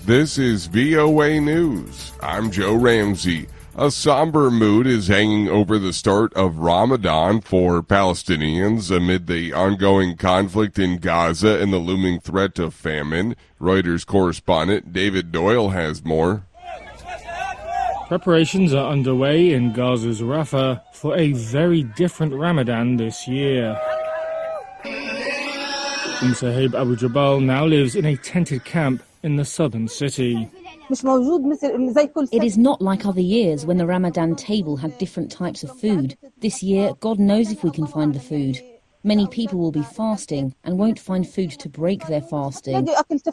This is VOA News. I'm Joe Ramsey. A somber mood is hanging over the start of Ramadan for Palestinians amid the ongoing conflict in Gaza and the looming threat of famine. Reuters correspondent David Doyle has more. Preparations are underway in Gaza's Rafah for a very different Ramadan this year. Sahib Abu Jabal now lives in a tented camp in the southern city. It is not like other years when the Ramadan table had different types of food. This year, God knows if we can find the food. Many people will be fasting and won't find food to break their fasting.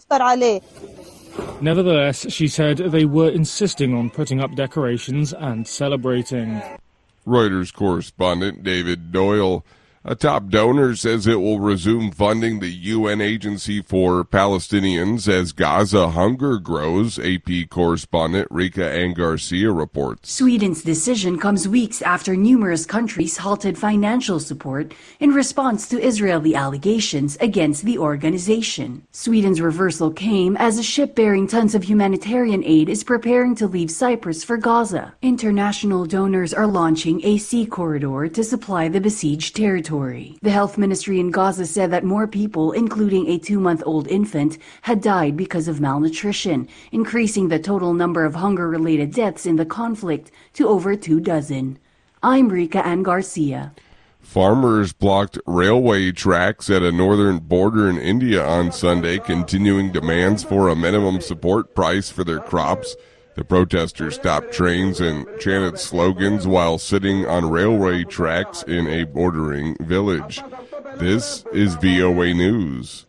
Nevertheless, she said they were insisting on putting up decorations and celebrating. Reuters correspondent David Doyle. A top donor says it will resume funding the UN Agency for Palestinians as Gaza hunger grows, AP correspondent Rika Ann Garcia reports. Sweden's decision comes weeks after numerous countries halted financial support in response to Israeli allegations against the organization. Sweden's reversal came as a ship bearing tons of humanitarian aid is preparing to leave Cyprus for Gaza. International donors are launching a sea corridor to supply the besieged territory. The health ministry in Gaza said that more people, including a 2-month-old infant, had died because of malnutrition, increasing the total number of hunger-related deaths in the conflict to over 24. I'm Rika Ann Garcia. Farmers blocked railway tracks at a northern border in India on Sunday, continuing demands for a minimum support price for their crops. The protesters stopped trains and chanted slogans while sitting on railway tracks in a bordering village. This is VOA News.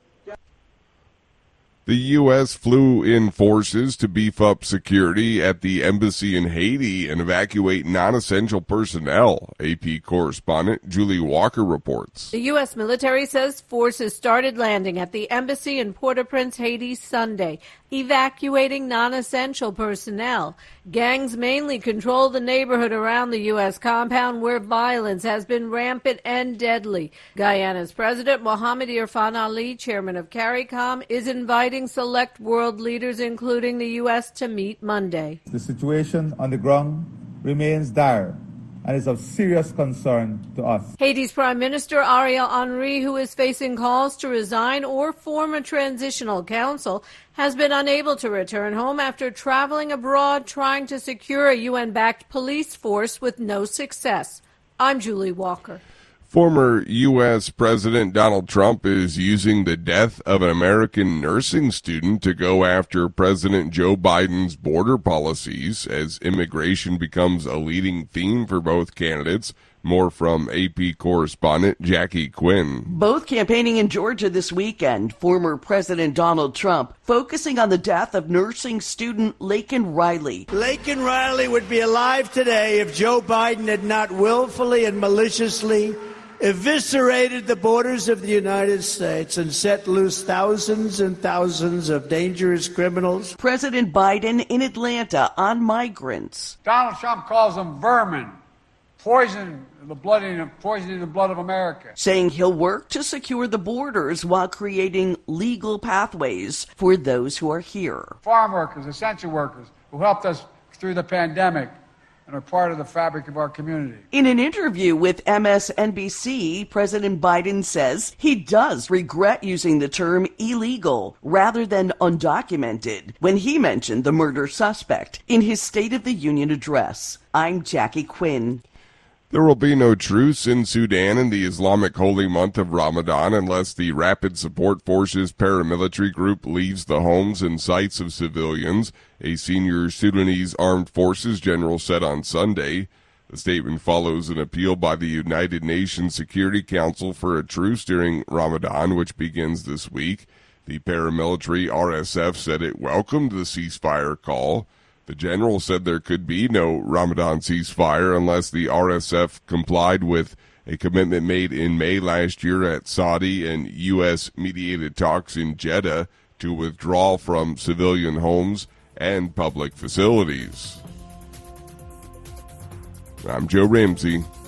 The U.S. flew in forces to beef up security at the embassy in Haiti and evacuate non-essential personnel, AP correspondent Julie Walker reports. The U.S. military says forces started landing at the embassy in Port-au-Prince, Haiti, Sunday, evacuating non-essential personnel. Gangs mainly control the neighborhood around the U.S. compound where violence has been rampant and deadly. Guyana's President Mohamed Irfan Ali, chairman of CARICOM, is inviting select world leaders, including the U.S., to meet Monday. The situation on the ground remains dire and is of serious concern to us. Haiti's Prime Minister Ariel Henry, who is facing calls to resign or form a transitional council, has been unable to return home after traveling abroad trying to secure a UN-backed police force with no success. I'm Julie Walker. Former U.S. President Donald Trump is using the death of an American nursing student to go after President Joe Biden's border policies as immigration becomes a leading theme for both candidates. More from AP correspondent Jackie Quinn. Both campaigning in Georgia this weekend, former President Donald Trump focusing on the death of nursing student Laken Riley. Laken Riley would be alive today if Joe Biden had not willfully and maliciously eviscerated the borders of the United States and set loose thousands and thousands of dangerous criminals. President Biden in Atlanta on migrants. Donald Trump calls them vermin, poisoning the blood of America. Saying he'll work to secure the borders while creating legal pathways for those who are here. Farm workers, essential workers who helped us through the pandemic and are part of the fabric of our community. In an interview with MSNBC, President Biden says he does regret using the term illegal rather than undocumented when he mentioned the murder suspect in his State of the Union address. I'm Jackie Quinn. There will be no truce in Sudan in the Islamic holy month of Ramadan unless the Rapid Support Forces paramilitary group leaves the homes and sites of civilians, a senior Sudanese armed forces general said on Sunday. The statement follows an appeal by the United Nations Security Council for a truce during Ramadan, which begins this week. The paramilitary RSF said it welcomed the ceasefire call. The general said there could be no Ramadan ceasefire unless the RSF complied with a commitment made in May last year at Saudi and U.S.-mediated talks in Jeddah to withdraw from civilian homes and public facilities. I'm Joe Ramsey.